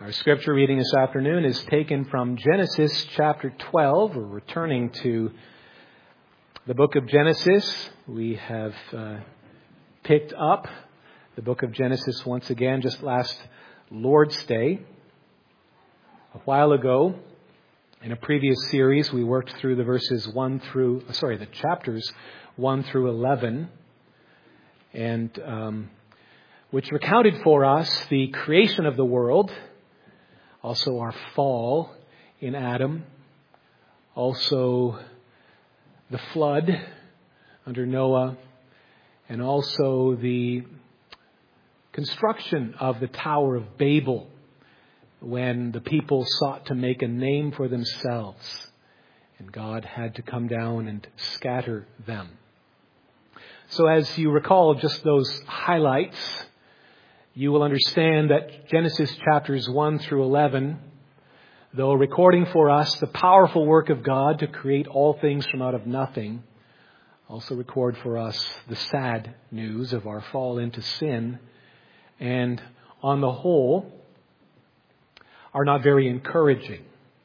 Our scripture reading this afternoon is taken from Genesis chapter 12. We're returning to the book of Genesis. We have picked up the book of Genesis once again just last Lord's Day. A while ago, in a previous series, we worked through the chapters 1 through 11, and which recounted for us the creation of the world, also our fall in Adam, also the flood under Noah, and also the construction of the Tower of Babel when the people sought to make a name for themselves and God had to come down and scatter them. So as you recall just those highlights, you will understand that Genesis chapters 1 through 11, though recording for us the powerful work of God to create all things from out of nothing, also record for us the sad news of our fall into sin, and on the whole are not very encouraging.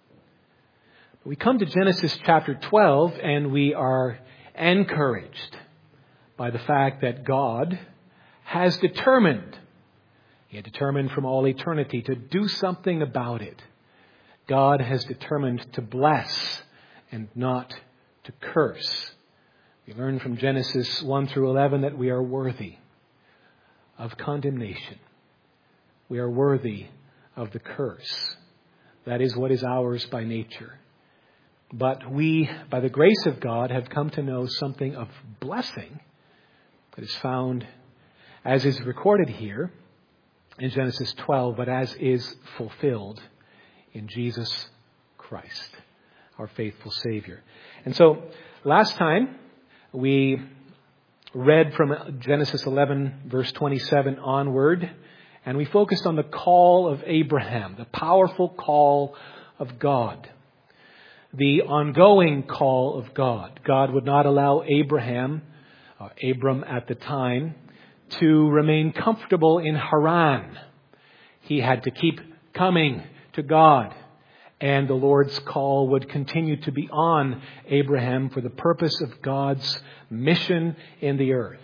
We come to Genesis chapter 12 and we are encouraged by the fact that God has determined, He had determined from all eternity to do something about it. God has determined to bless and not to curse. We learn from Genesis 1 through 11 that we are worthy of condemnation. We are worthy of the curse. That is what is ours by nature. But we, by the grace of God, have come to know something of blessing that is found, as is recorded here in Genesis 12, but as is fulfilled in Jesus Christ, our faithful Savior. And so last time we read from Genesis 11, verse 27 onward, and we focused on the call of Abraham, the powerful call of God, the ongoing call of God. God would not allow Abram at the time, to remain comfortable in Haran. He had to keep coming to God, and the Lord's call would continue to be on Abraham for the purpose of God's mission in the earth.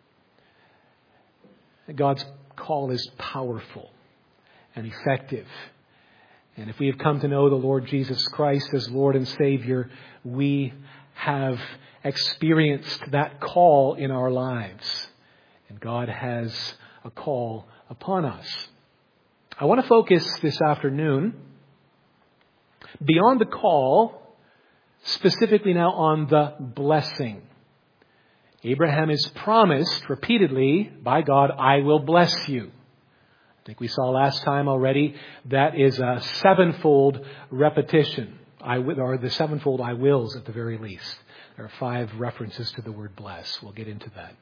God's call is powerful and effective. And if we have come to know the Lord Jesus Christ as Lord and Savior, we have experienced that call in our lives. And God has a call upon us. I want to focus this afternoon beyond the call, specifically now on the blessing. Abraham is promised repeatedly by God, I will bless you. I think we saw last time already that is a sevenfold repetition, or the sevenfold I wills at the very least. There are 5 references to the word bless. We'll get into that.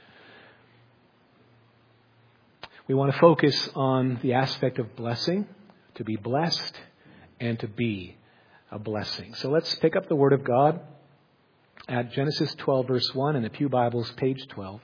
We want to focus on the aspect of blessing, to be blessed, and to be a blessing. So let's pick up the Word of God at Genesis 12, verse 1 in the Pew Bibles, page 12.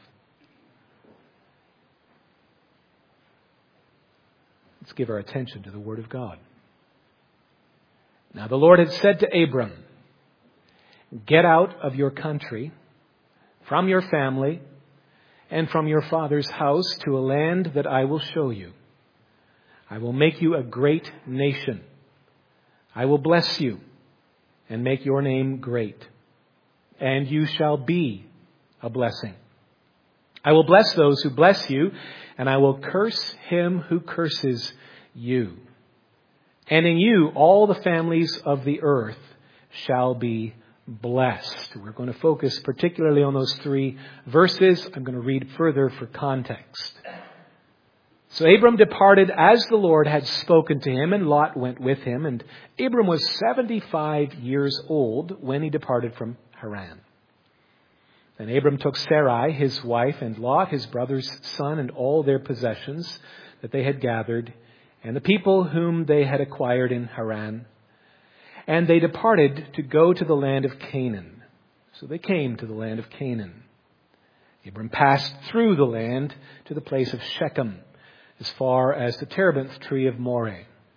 Let's give our attention to the Word of God. Now the Lord had said to Abram, get out of your country, from your family, and from your father's house to a land that I will show you. I will make you a great nation. I will bless you and make your name great, and you shall be a blessing. I will bless those who bless you, and I will curse him who curses you. And in you all the families of the earth shall be blessed. We're going to focus particularly on those 3 verses. I'm going to read further for context. So Abram departed as the Lord had spoken to him, and Lot went with him. And Abram was 75 years old when he departed from Haran. Then Abram took Sarai, his wife, and Lot, his brother's son, and all their possessions that they had gathered, and the people whom they had acquired in Haran. And they departed to go to the land of Canaan. So they came to the land of Canaan. Abram passed through the land to the place of Shechem, as far as the terebinth tree of Moreh.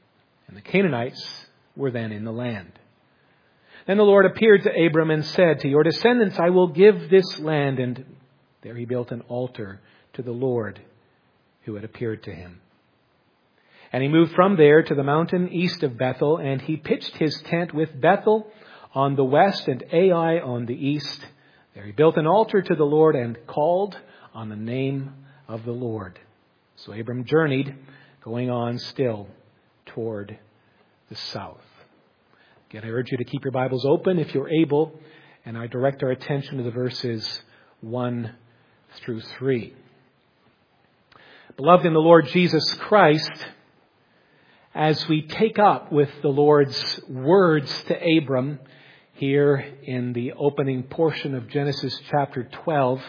and the Canaanites were then in the land. Then the Lord appeared to Abram and said, "To your descendants I will give this land." And there he built an altar to the Lord who had appeared to him. And he moved from there to the mountain east of Bethel, and he pitched his tent with Bethel on the west and Ai on the east. There he built an altar to the Lord and called on the name of the Lord. So Abram journeyed, going on still toward the south. Again, I urge you to keep your Bibles open if you're able, and I direct our attention to the verses 1 through 3. Beloved in the Lord Jesus Christ, as we take up with the Lord's words to Abram here in the opening portion of Genesis chapter 12,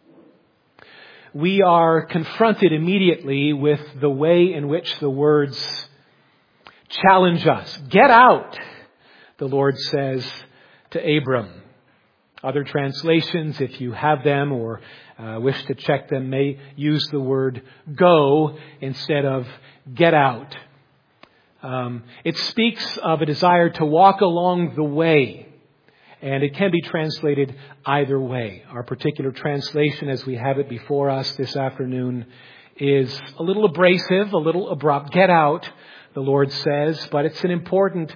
we are confronted immediately with the way in which the words challenge us. Get out, the Lord says to Abram. Other translations, if you have them or wish to check them, may use the word go instead of get out. It speaks of a desire to walk along the way, and it can be translated either way. Our particular translation, as we have it before us this afternoon, is a little abrasive, a little abrupt. Get out, the Lord says, but it's an important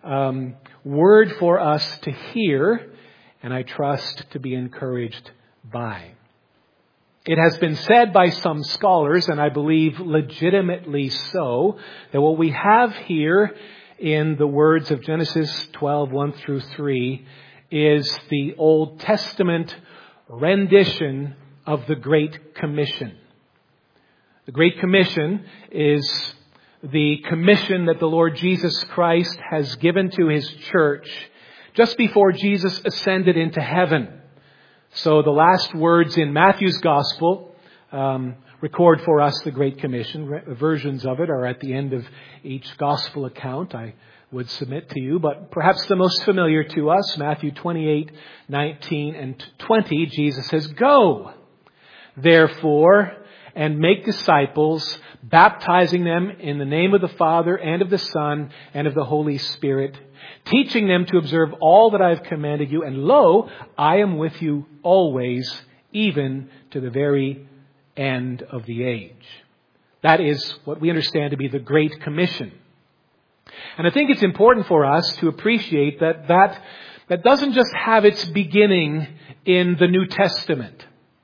word for us to hear, and I trust to be encouraged by. It has been said by some scholars, and I believe legitimately so, that what we have here in the words of Genesis 12, 1 through 3, is the Old Testament rendition of the Great Commission. The Great Commission is the commission that the Lord Jesus Christ has given to His church just before Jesus ascended into heaven. So the last words in Matthew's Gospel record for us the Great Commission. Versions of it are at the end of each Gospel account, I would submit to you. But perhaps the most familiar to us, Matthew 28, 19 and 20, Jesus says, "Go, therefore, and make disciples, baptizing them in the name of the Father and of the Son and of the Holy Spirit, teaching them to observe all that I have commanded you. And lo, I am with you always, even to the very end of the age." That is what we understand to be the Great Commission. And I think it's important for us to appreciate that doesn't just have its beginning in the New Testament.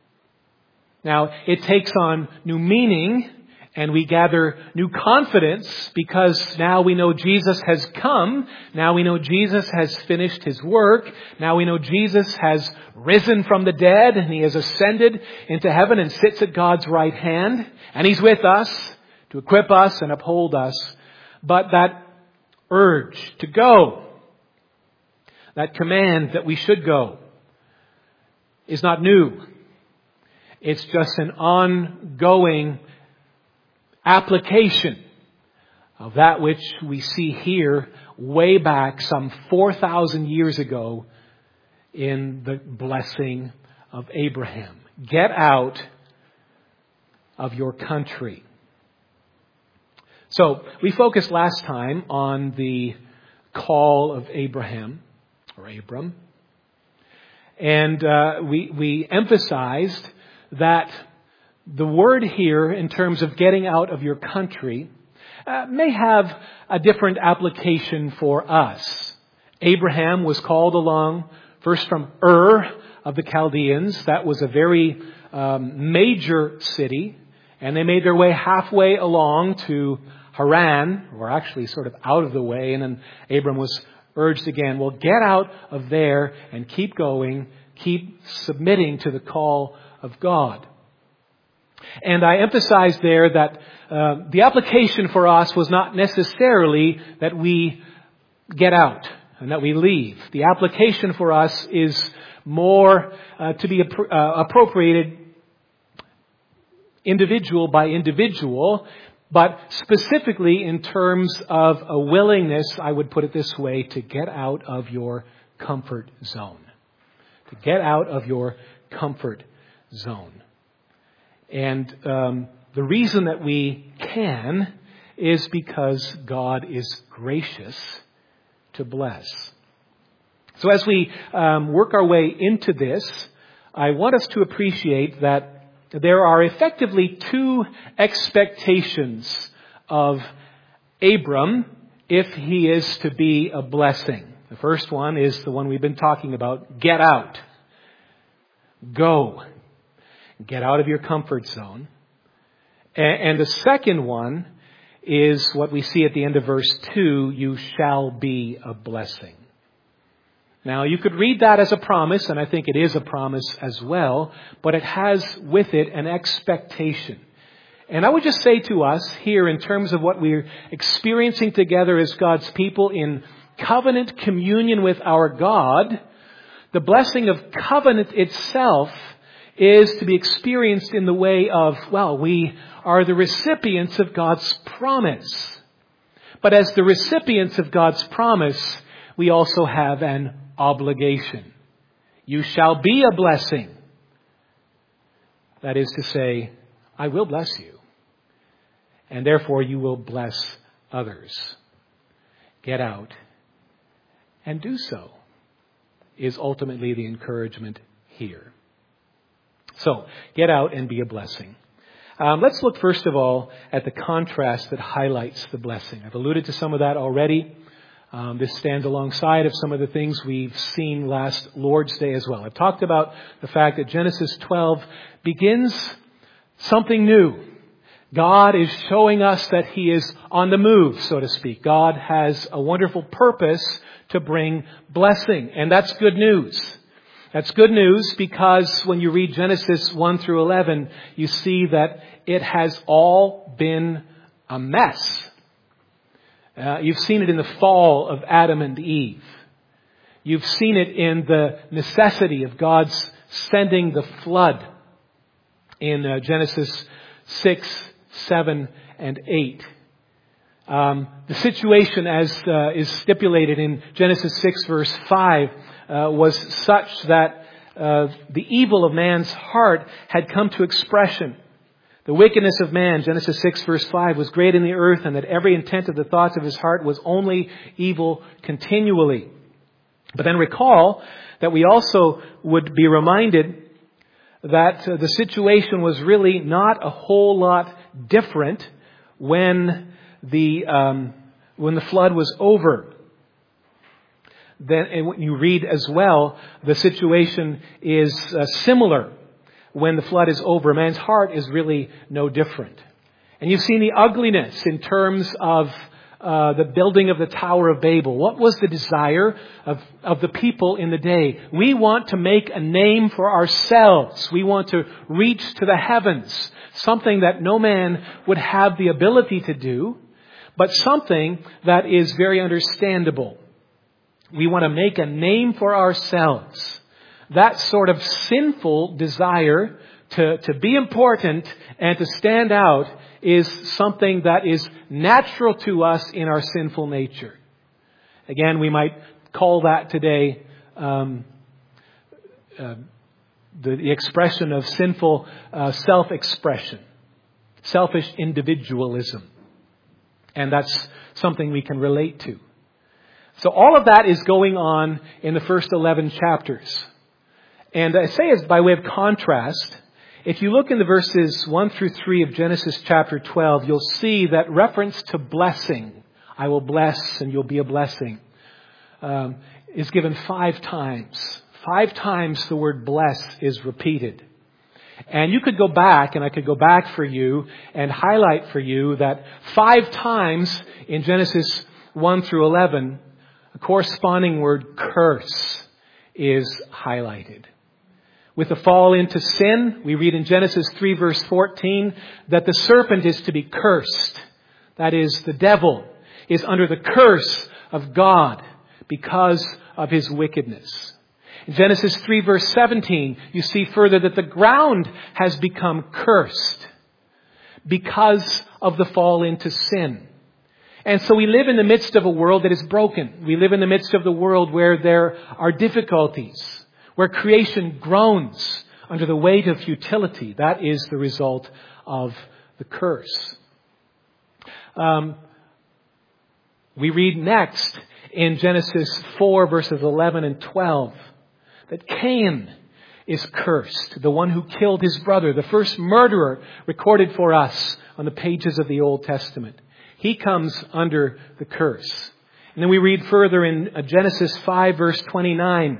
Now, it takes on new meaning, and we gather new confidence because now we know Jesus has come. Now we know Jesus has finished His work. Now we know Jesus has risen from the dead and He has ascended into heaven and sits at God's right hand. And He's with us to equip us and uphold us. But that urge to go, that command that we should go, is not new. It's just an ongoing application of that which we see here way back some 4,000 years ago in the blessing of Abraham. Get out of your country. So we focused last time on the call of Abraham, or Abram. And we emphasized that the word here, in terms of getting out of your country, may have a different application for us. Abraham was called along first from Ur of the Chaldeans. That was a very major city. And they made their way halfway along to Haran, or actually sort of out of the way. And then Abram was urged again, well, get out of there and keep going, keep submitting to the call of God. And I emphasized there that the application for us was not necessarily that we get out and that we leave. The application for us is more to be appropriated individual by individual, but specifically in terms of a willingness, I would put it this way, to get out of your comfort zone. To get out of your comfort zone. And the reason that we can is because God is gracious to bless. So as we work our way into this, I want us to appreciate that there are effectively two expectations of Abram if he is to be a blessing. The first one is the one we've been talking about. Get out. Go. Get out of your comfort zone. And the second one is what we see at the end of verse 2, you shall be a blessing. Now, you could read that as a promise, and I think it is a promise as well, but it has with it an expectation. And I would just say to us here, in terms of what we're experiencing together as God's people in covenant communion with our God, the blessing of covenant itself is to be experienced in the way of, well, we are the recipients of God's promise. But as the recipients of God's promise, we also have an obligation. You shall be a blessing. That is to say, I will bless you. And therefore you will bless others. Get out and do so is ultimately the encouragement here. So, get out and be a blessing. Let's look first of all at the contrast that highlights the blessing. I've alluded to some of that already. This stands alongside of some of the things we've seen last Lord's Day as well. I've talked about the fact that Genesis 12 begins something new. God is showing us that He is on the move, so to speak. God has a wonderful purpose to bring blessing, and that's good news. That's good news because when you read Genesis 1 through 11, you see that it has all been a mess. You've seen it in the fall of Adam and Eve. You've seen it in the necessity of God's sending the flood in Genesis 6, 7, and 8. The situation as is stipulated in Genesis 6 verse 5 was such that the evil of man's heart had come to expression. The wickedness of man, Genesis 6 verse 5, was great in the earth, and that every intent of the thoughts of his heart was only evil continually. But then recall that we also would be reminded that the situation was really not a whole lot different when the flood was over. Then, and when you read as well, the situation is similar when the flood is over. Man's heart is really no different. And you've seen the ugliness in terms of the building of the Tower of Babel. What was the desire of the people in the day? We want to make a name for ourselves. We want to reach to the heavens. Something that no man would have the ability to do, but something that is very understandable. We want to make a name for ourselves. That sort of sinful desire to be important and to stand out is something that is natural to us in our sinful nature. Again, we might call that today the expression of sinful self-expression, selfish individualism. And that's something we can relate to. So all of that is going on in the first 11 chapters. And I say as by way of contrast, if you look in the verses 1 through 3 of Genesis chapter 12, you'll see that reference to blessing, I will bless and you'll be a blessing, is given 5 times. 5 times the word bless is repeated. And you could go back, and I could go back for you and highlight for you that 5 times in Genesis 1 through 11, a corresponding word curse is highlighted. With the fall into sin, we read in Genesis 3 verse 14 that the serpent is to be cursed. That is, the devil is under the curse of God because of his wickedness. In Genesis 3 verse 17, you see further that the ground has become cursed because of the fall into sin. And so we live in the midst of a world that is broken. We live in the midst of the world where there are difficulties, where creation groans under the weight of futility. That is the result of the curse. We read next in Genesis 4 verses 11 and 12 that Cain is cursed, the one who killed his brother, the first murderer recorded for us on the pages of the Old Testament. He comes under the curse. And then we read further in Genesis 5 verse 29,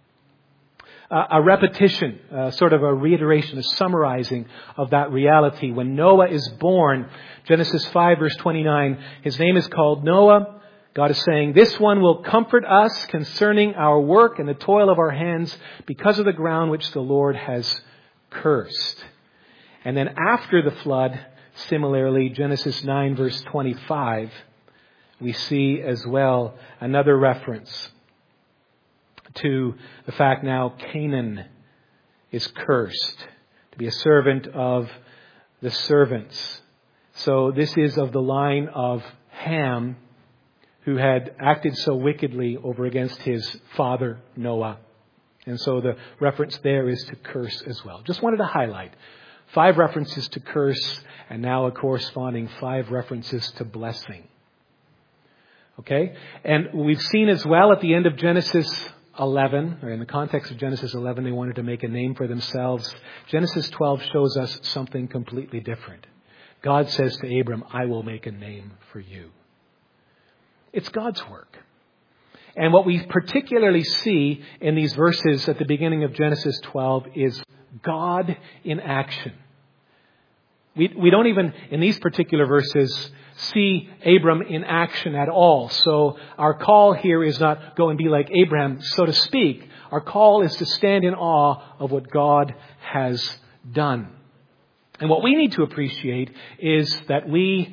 a repetition, sort of a reiteration, a summarizing of that reality. When Noah is born, Genesis 5 verse 29, his name is called Noah. God is saying, this one will comfort us concerning our work and the toil of our hands because of the ground which the Lord has cursed. And then after the flood, similarly, Genesis 9 verse 25, we see as well another reference to the fact now Canaan is cursed to be a servant of the servants. So this is of the line of Ham, who had acted so wickedly over against his father Noah. And so the reference there is to curse as well. Just wanted to highlight 5 references to curse and now a corresponding 5 references to blessing. Okay? And we've seen as well at the end of Genesis 11, or in the context of Genesis 11, they wanted to make a name for themselves. Genesis 12 shows us something completely different. God says to Abram, I will make a name for you. It's God's work. And what we particularly see in these verses at the beginning of Genesis 12 is God in action. We don't even, in these particular verses, see Abram in action at all. So our call here is not go and be like Abraham, so to speak. Our call is to stand in awe of what God has done. And what we need to appreciate is that we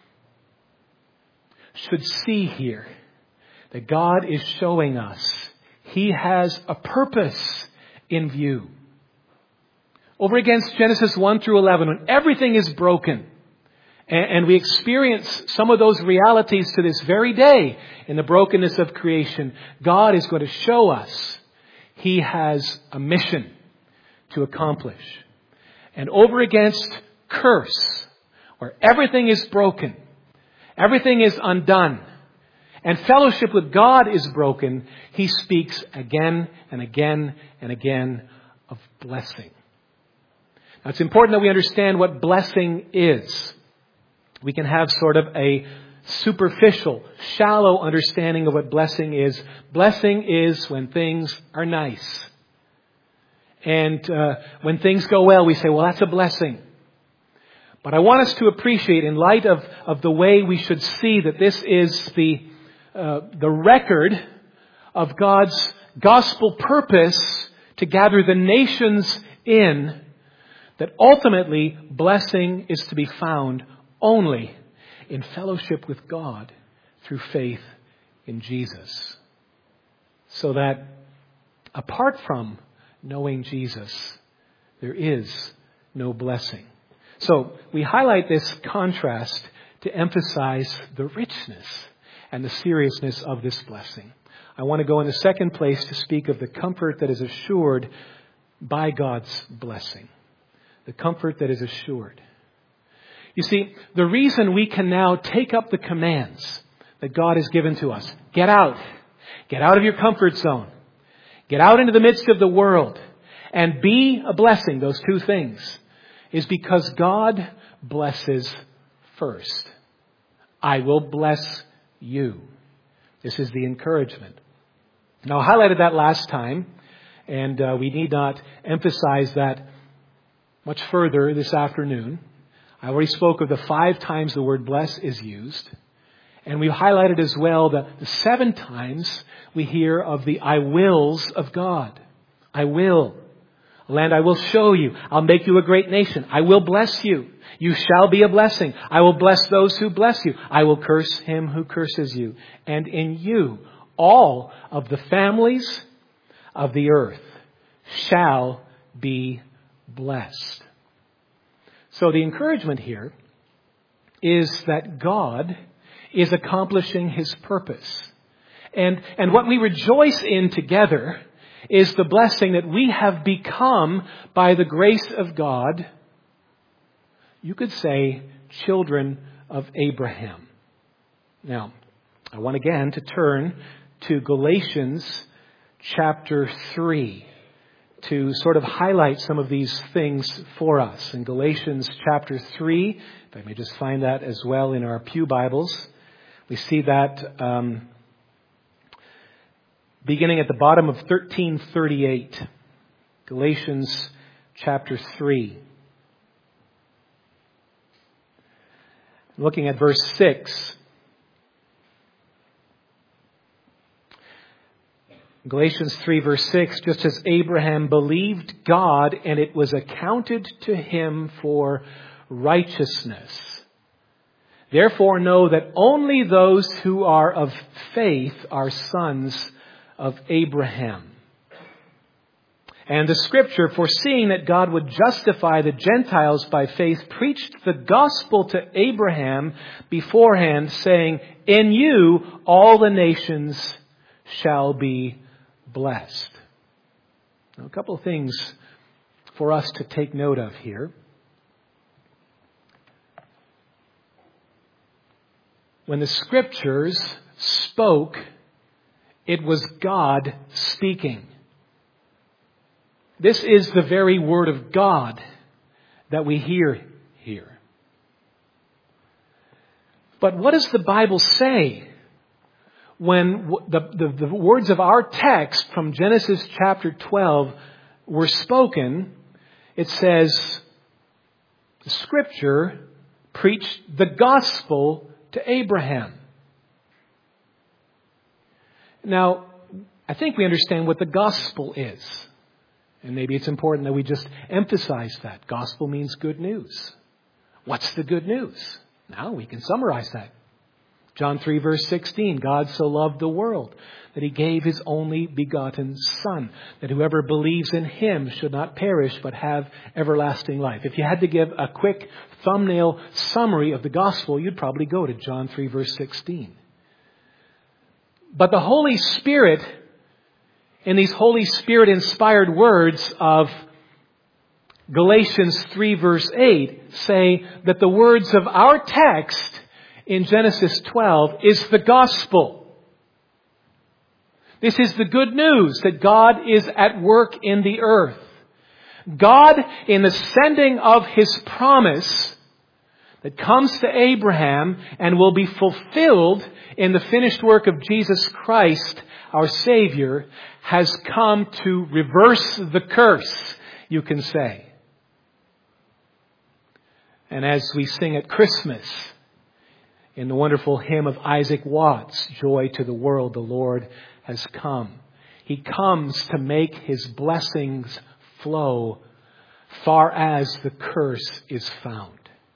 should see here that God is showing us He has a purpose in view. Over against Genesis 1 through 11, when everything is broken, and we experience some of those realities to this very day in the brokenness of creation, God is going to show us He has a mission to accomplish. And over against curse, where everything is broken, everything is undone, and fellowship with God is broken, He speaks again and again and again of blessing. Now, it's important that we understand what blessing is. We can have sort of a superficial, shallow understanding of what blessing is. Blessing is when things are nice. And when things go well, we say, well, that's a blessing. But I want us to appreciate, in light of the way we should see that this is the record of God's gospel purpose to gather the nations in, that ultimately blessing is to be found only in fellowship with God through faith in Jesus. So that apart from knowing Jesus, there is no blessing. So we highlight this contrast to emphasize the richness and the seriousness of this blessing. I want to go in the second place to speak of the comfort that is assured by God's blessing. The comfort that is assured. You see, the reason we can now take up the commands that God has given to us, get out of your comfort zone, get out into the midst of the world, and be a blessing, those two things, is because God blesses first. I will bless you. This is the encouragement. Now, I highlighted that last time, and we need not emphasize that much further this afternoon. I already spoke of the 5 times the word bless is used. And we highlighted as well the 7 times we hear of the I wills of God. I will. Land I will show you. I'll make you a great nation. I will bless you. You shall be a blessing. I will bless those who bless you. I will curse him who curses you. And in you, all of the families of the earth shall be blessed. So the encouragement here is that God is accomplishing His purpose. And what we rejoice in together is the blessing that we have become by the grace of God. You could say children of Abraham. Now, I want again to turn to Galatians chapter 3 to sort of highlight some of these things for us. In Galatians chapter 3, if I may just find that as well in our pew Bibles, we see that beginning at the bottom of 1338. Galatians chapter 3. Looking at verse 6. Galatians 3 verse 6, just as Abraham believed God and it was accounted to him for righteousness. Therefore know that only those who are of faith are sons of Abraham. And the Scripture, foreseeing that God would justify the Gentiles by faith, preached the gospel to Abraham beforehand, saying, in you all the nations shall be blessed. Now, a couple of things for us to take note of here. When the Scriptures spoke, it was God speaking. This is the very Word of God that we hear here. But what does the Bible say when the words of our text from Genesis chapter 12 were spoken? It says, the Scripture preached the gospel to Abraham. Now, I think we understand what the gospel is. And maybe it's important that we just emphasize that. Gospel means good news. What's the good news? Now we can summarize that. John 3 verse 16, God so loved the world that He gave His only begotten Son, that whoever believes in Him should not perish but have everlasting life. If you had to give a quick thumbnail summary of the gospel, you'd probably go to John 3 verse 16. But the Holy Spirit, in these Holy Spirit inspired words of Galatians 3 verse 8, say that the words of our text in Genesis 12 is the gospel. This is the good news that God is at work in the earth. God, in the sending of His promise that comes to Abraham and will be fulfilled in the finished work of Jesus Christ, our Savior, has come to reverse the curse, you can say. And as we sing at Christmas, in the wonderful hymn of Isaac Watts, Joy to the World, the Lord has come. He comes to make His blessings flow far as the curse is found.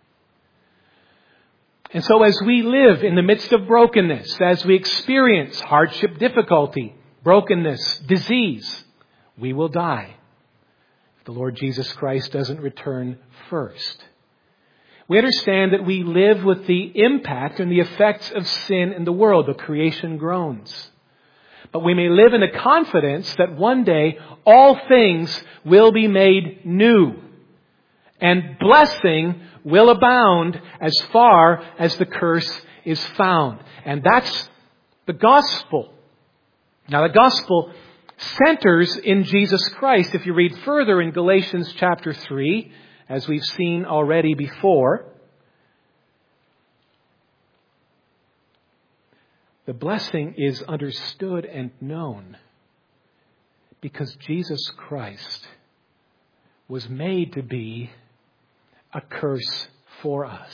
And so as we live in the midst of brokenness, as we experience hardship, difficulty, brokenness, disease, we will die if the Lord Jesus Christ doesn't return first. We understand that we live with the impact and the effects of sin in the world. The creation groans. But we may live in the confidence that one day all things will be made new. And blessing will abound as far as the curse is found. And that's the gospel. Now the gospel centers in Jesus Christ. If you read further in Galatians chapter 3, as we've seen already before, the blessing is understood and known because Jesus Christ was made to be a curse for us.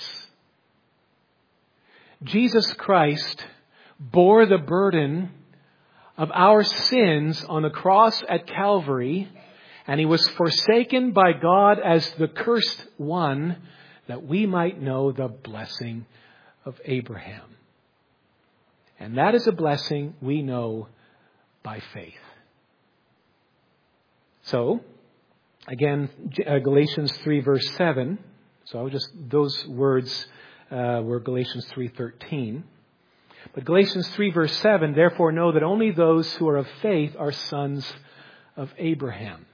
Jesus Christ bore the burden of our sins on the cross at Calvary, and He was forsaken by God as the cursed one, that we might know the blessing of Abraham. And that is a blessing we know by faith. So, again, Galatians 3 verse 7. So those words were Galatians 3:13. But Galatians 3 verse 7, therefore know that only those who are of faith are sons of Abraham.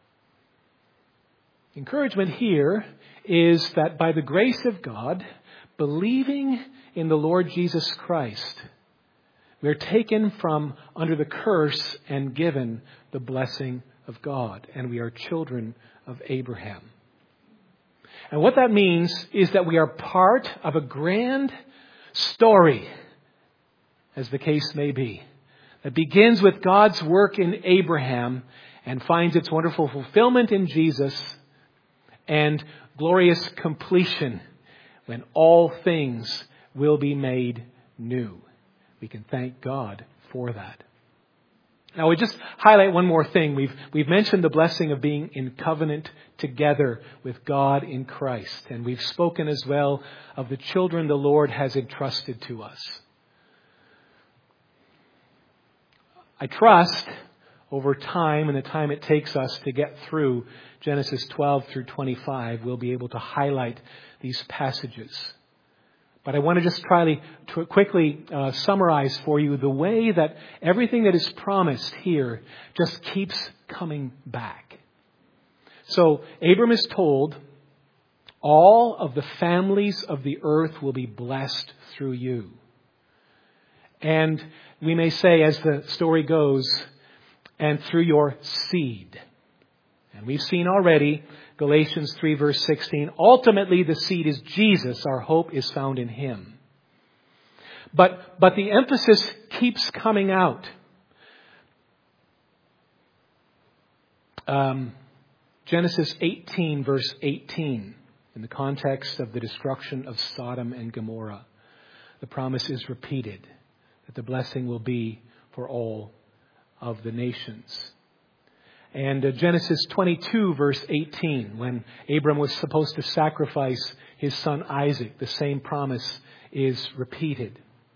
Encouragement here is that by the grace of God, believing in the Lord Jesus Christ, we are taken from under the curse and given the blessing of God. And we are children of Abraham. And what that means is that we are part of a grand story, as the case may be, that begins with God's work in Abraham and finds its wonderful fulfillment in Jesus and glorious completion when all things will be made new. We can thank God for that. Now, we just highlight one more thing. We've mentioned the blessing of being in covenant together with God in Christ. And we've spoken as well of the children the Lord has entrusted to us. I trust over time and the time it takes us to get through Genesis 12 through 25, we'll be able to highlight these passages. But I want to just try to quickly summarize for you the way that everything that is promised here just keeps coming back. So Abram is told, all of the families of the earth will be blessed through you. And we may say, as the story goes, and through your seed. And we've seen already Galatians 3 verse 16. Ultimately, the seed is Jesus. Our hope is found in Him. But the emphasis keeps coming out. Genesis 18 verse 18. In the context of the destruction of Sodom and Gomorrah, the promise is repeated that the blessing will be for all of the nations. And Genesis 22 verse 18, when Abram was supposed to sacrifice his son Isaac, the same promise is repeated.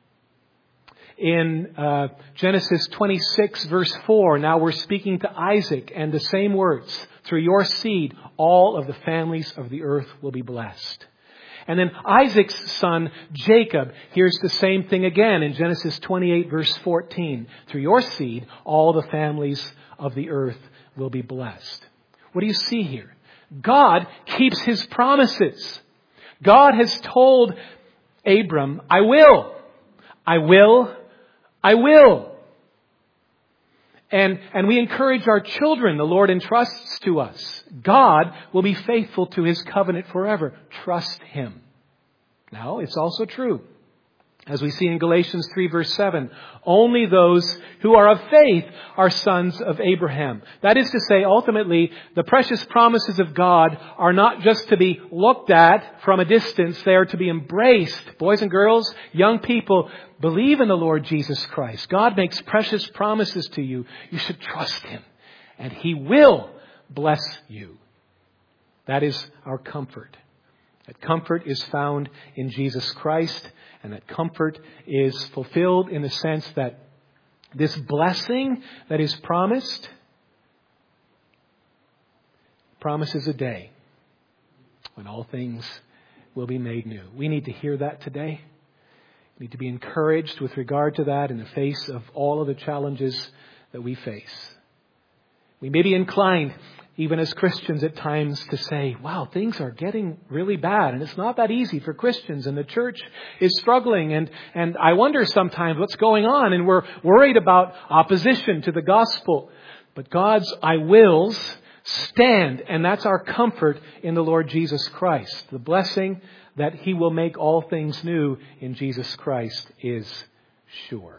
In Genesis 26 verse 4, now we're speaking to Isaac and the same words, through your seed, all of the families of the earth will be blessed. And then Isaac's son, Jacob, hears the same thing again in Genesis 28 verse 14. Through your seed, all the families of the earth will be blessed. What do you see here? God keeps His promises. God has told Abram, I will. I will. I will. And we encourage our children the Lord entrusts to us. God will be faithful to His covenant forever. Trust Him. Now, it's also true, as we see in Galatians 3 verse 7, only those who are of faith are sons of Abraham. That is to say, ultimately, the precious promises of God are not just to be looked at from a distance. They are to be embraced. Boys and girls, young people, believe in the Lord Jesus Christ. God makes precious promises to you. You should trust Him, and He will bless you. That is our comfort. That comfort is found in Jesus Christ, and that comfort is fulfilled in the sense that this blessing that is promised promises a day when all things will be made new. We need to hear that today. We need to be encouraged with regard to that in the face of all of the challenges that we face. We may be inclined, even as Christians at times, to say, wow, things are getting really bad. And it's not that easy for Christians. And the church is struggling. And I wonder sometimes what's going on. And we're worried about opposition to the gospel. But God's I wills stand. And that's our comfort in the Lord Jesus Christ. The blessing that He will make all things new in Jesus Christ is sure.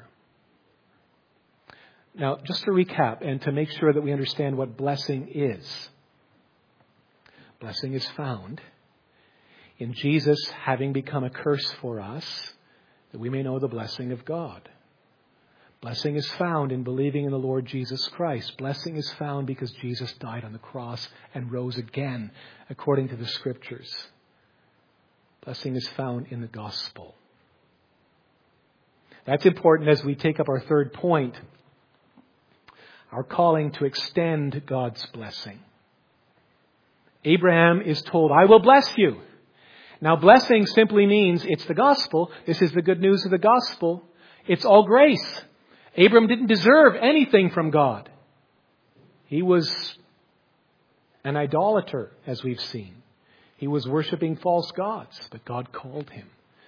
Now, just to recap and to make sure that we understand what blessing is. Blessing is found in Jesus having become a curse for us, that we may know the blessing of God. Blessing is found in believing in the Lord Jesus Christ. Blessing is found because Jesus died on the cross and rose again, according to the Scriptures. Blessing is found in the gospel. That's important as we take up our third point. Our calling to extend God's blessing. Abraham is told, I will bless you. Now, blessing simply means it's the gospel. This is the good news of the gospel. It's all grace. Abram didn't deserve anything from God. He was an idolater, as we've seen. He was worshiping false gods, but God called him.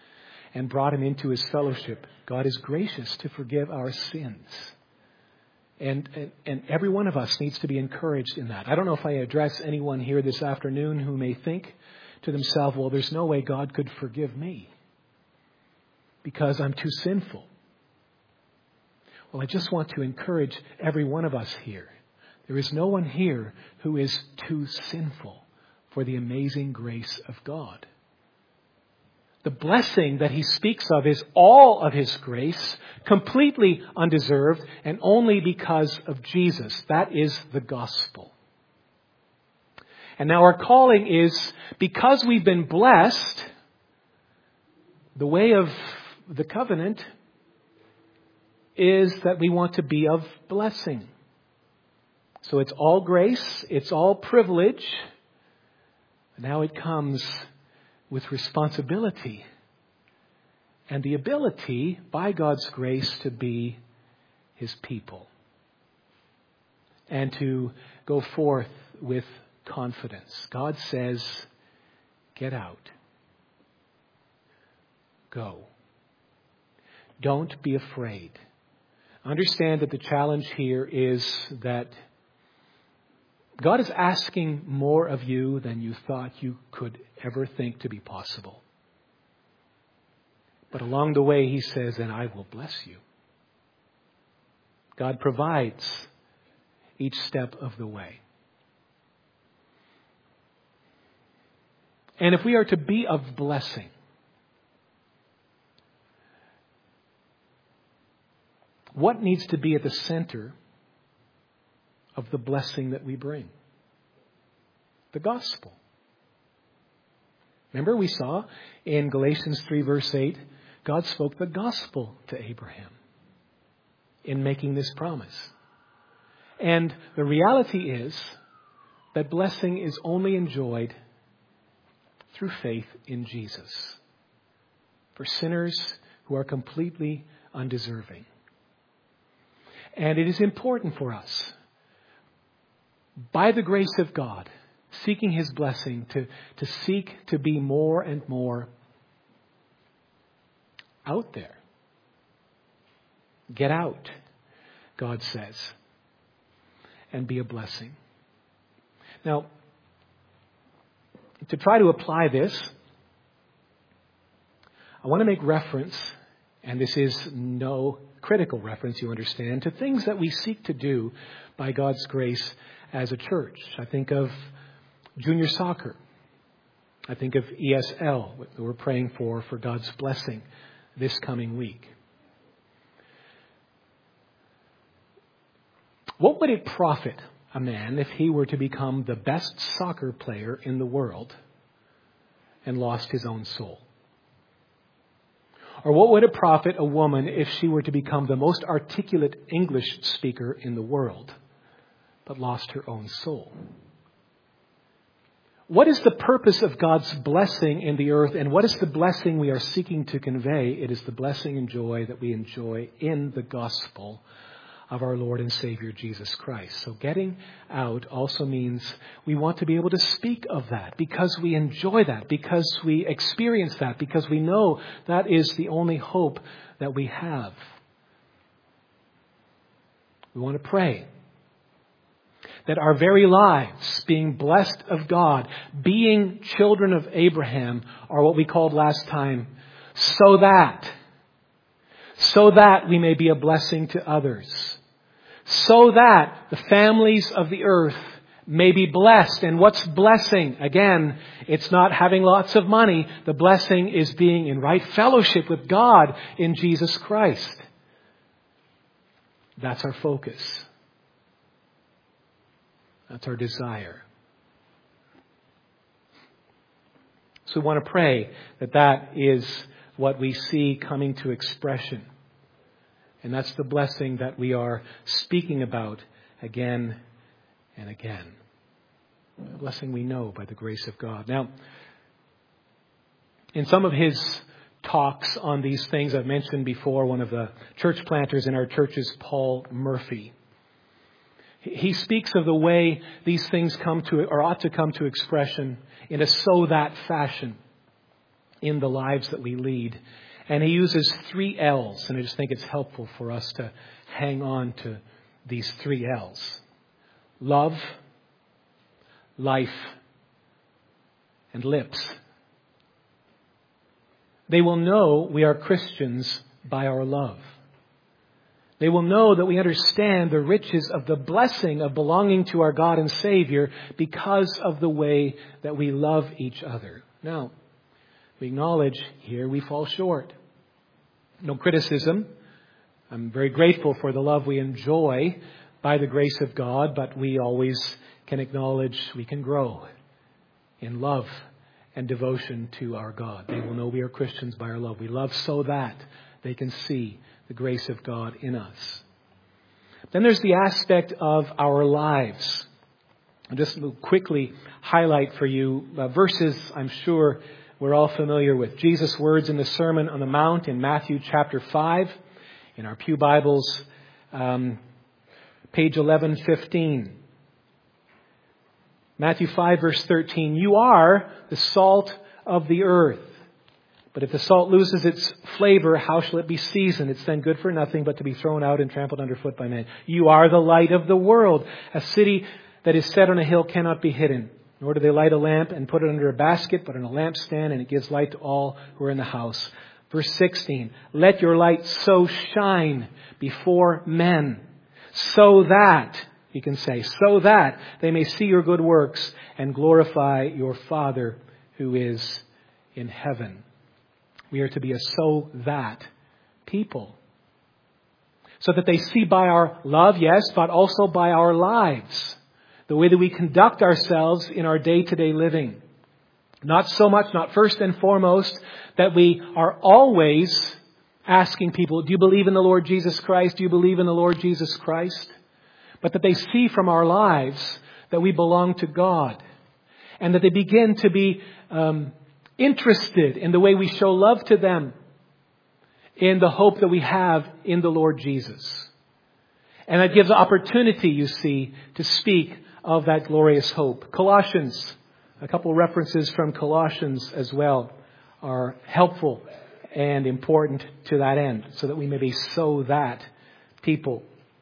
and brought him into his fellowship. God is gracious to forgive our sins. And every one of us needs to be encouraged in that. I don't know if I address anyone here this afternoon who may think to themselves, well, there's no way God could forgive me because I'm too sinful. Well, I just want to encourage every one of us here. There is no one here who is too sinful for the amazing grace of God. The blessing that he speaks of is all of his grace, completely undeserved, and only because of Jesus. That is the gospel. And now our calling is, because we've been blessed, the way of the covenant is that we want to be of blessing. So it's all grace, it's all privilege. Now it comes with responsibility and the ability, by God's grace, to be his people and to go forth with confidence. God says, get out. Go. Don't be afraid. Understand that the challenge here is that God is asking more of you than you thought you could ever think to be possible. But along the way, he says, and I will bless you. God provides each step of the way. And if we are to be of blessing, what needs to be at the center of the blessing that we bring? The gospel. Remember, we saw in Galatians 3 verse 8, God spoke the gospel to Abraham in making this promise. And the reality is that blessing is only enjoyed through faith in Jesus for sinners who are completely undeserving. And it is important for us, by the grace of God, seeking his blessing, to seek to be more and more out there. Get out, God says, and be a blessing. Now, to try to apply this, I want to make reference, and this is no critical reference, you understand, to things that we seek to do by God's grace as a church. I think of junior soccer. I think of ESL, what we're praying for God's blessing this coming week. What would it profit a man if he were to become the best soccer player in the world and lost his own soul? Or what would it profit a woman if she were to become the most articulate English speaker in the world, but lost her own soul? What is the purpose of God's blessing in the earth, and what is the blessing we are seeking to convey? It is the blessing and joy that we enjoy in the gospel of our Lord and Savior Jesus Christ. So getting out also means we want to be able to speak of that because we enjoy that, because we experience that, because we know that is the only hope that we have. We want to pray that our very lives, being blessed of God, being children of Abraham, are what we called last time, so that we may be a blessing to others, so that the families of the earth may be blessed. And what's blessing? Again, it's not having lots of money. The blessing is being in right fellowship with God in Jesus Christ. That's our focus. That's our desire. So we want to pray that that is what we see coming to expression. And that's the blessing that we are speaking about again and again. A blessing we know by the grace of God. Now, in some of his talks on these things, I've mentioned before, one of the church planters in our church is Paul Murphy. He speaks of the way these things come to, or ought to come to expression in a so-that fashion in the lives that we lead. And he uses 3 L's, and I just think it's helpful for us to hang on to these 3 L's. Love, life, and lips. They will know we are Christians by our love. They will know that we understand the riches of the blessing of belonging to our God and Savior because of the way that we love each other. Now, we acknowledge here we fall short. No criticism. I'm very grateful for the love we enjoy by the grace of God, but we always can acknowledge we can grow in love and devotion to our God. They will know we are Christians by our love. We love so that they can see the grace of God in us. Then there's the aspect of our lives. I'll just quickly highlight for you verses I'm sure we're all familiar with. Jesus' words in the Sermon on the Mount in Matthew chapter 5. In our pew Bibles, page 1115. Matthew 5 verse 13. You are the salt of the earth. But if the salt loses its flavor, how shall it be seasoned? It's then good for nothing but to be thrown out and trampled underfoot by men. You are the light of the world. A city that is set on a hill cannot be hidden. Nor do they light a lamp and put it under a basket, but on a lampstand, and it gives light to all who are in the house. Verse 16. Let your light so shine before men, so that, you can say, so that they may see your good works and glorify your Father who is in heaven. We are to be a so that people. So that they see by our love, yes, but also by our lives. The way that we conduct ourselves in our day-to-day living. Not so much, not first and foremost, that we are always asking people, do you believe in the Lord Jesus Christ? Do you believe in the Lord Jesus Christ? But that they see from our lives that we belong to God. And that they begin to be interested in the way we show love to them, in the hope that we have in the Lord Jesus. And that gives opportunity, you see, to speak of that glorious hope. Colossians, a couple of references from Colossians as well, are helpful and important to that end, so that we may be so that people.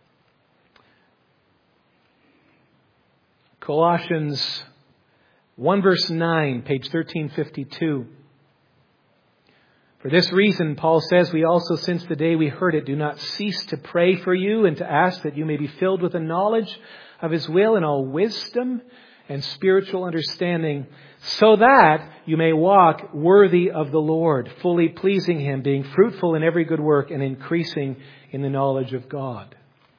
Colossians 1 verse 9, page 1352. For this reason, Paul says, we also, since the day we heard it, do not cease to pray for you and to ask that you may be filled with the knowledge of His will and all wisdom and spiritual understanding, so that you may walk worthy of the Lord, fully pleasing Him, being fruitful in every good work and increasing in the knowledge of God.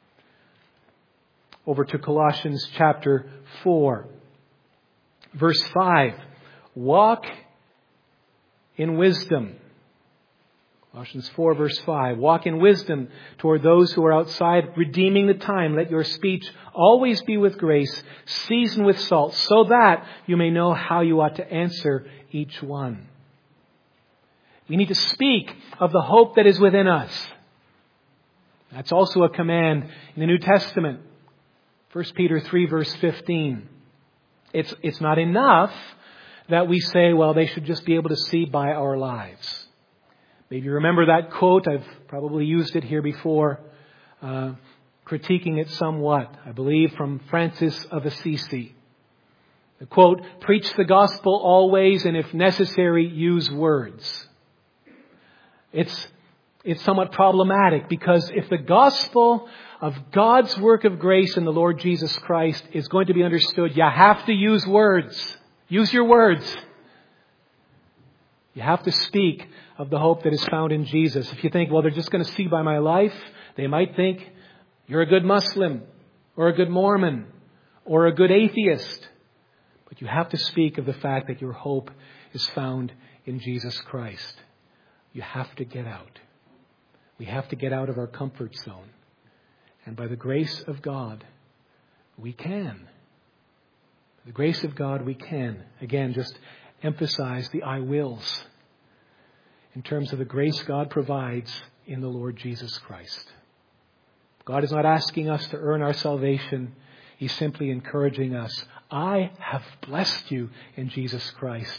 Over to Colossians chapter 4. Verse 5, walk in wisdom. Colossians 4 verse 5, walk in wisdom toward those who are outside, redeeming the time. Let your speech always be with grace, seasoned with salt, so that you may know how you ought to answer each one. We need to speak of the hope that is within us. That's also a command in the New Testament. 1 Peter 3 verse 15. It's not enough that we say, well, they should just be able to see by our lives. Maybe you remember that quote. I've probably used it here before, critiquing it somewhat. I believe from Francis of Assisi. The quote, preach the gospel always, and if necessary, use words. It's somewhat problematic, because if the gospel of God's work of grace in the Lord Jesus Christ is going to be understood, you have to use words. Use your words. You have to speak of the hope that is found in Jesus. If you think, well, they're just going to see by my life, they might think you're a good Muslim or a good Mormon or a good atheist. But you have to speak of the fact that your hope is found in Jesus Christ. You have to get out. We have to get out of our comfort zone. And by the grace of God, we can. By the grace of God, we can. Again, just emphasize the I wills in terms of the grace God provides in the Lord Jesus Christ. God is not asking us to earn our salvation. He's simply encouraging us. I have blessed you in Jesus Christ,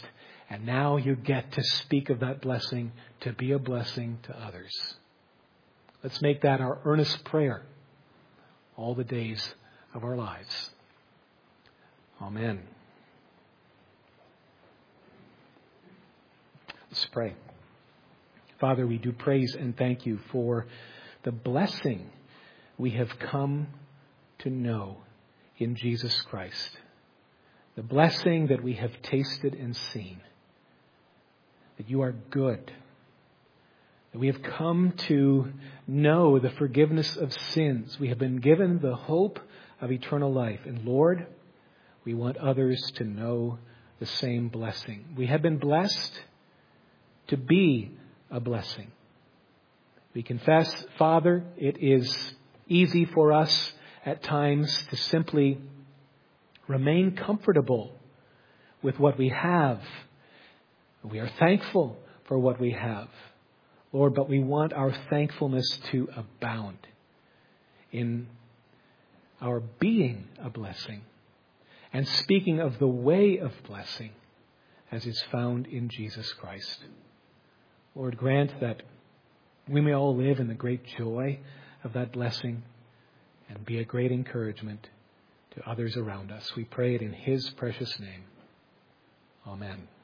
And now you get to speak of that blessing, to be a blessing to others. Let's make that our earnest prayer all the days of our lives. Amen. Let's pray. Father, we do praise and thank you for the blessing we have come to know in Jesus Christ. The blessing that we have tasted and seen. That you are good. That we have come to know the forgiveness of sins. We have been given the hope of eternal life. And Lord, we want others to know the same blessing. We have been blessed to be a blessing. We confess, Father, it is easy for us at times to simply remain comfortable with what we have. We are thankful for what we have, Lord, but we want our thankfulness to abound in our being a blessing and speaking of the way of blessing as is found in Jesus Christ. Lord, grant that we may all live in the great joy of that blessing and be a great encouragement to others around us. We pray it in His precious name. Amen.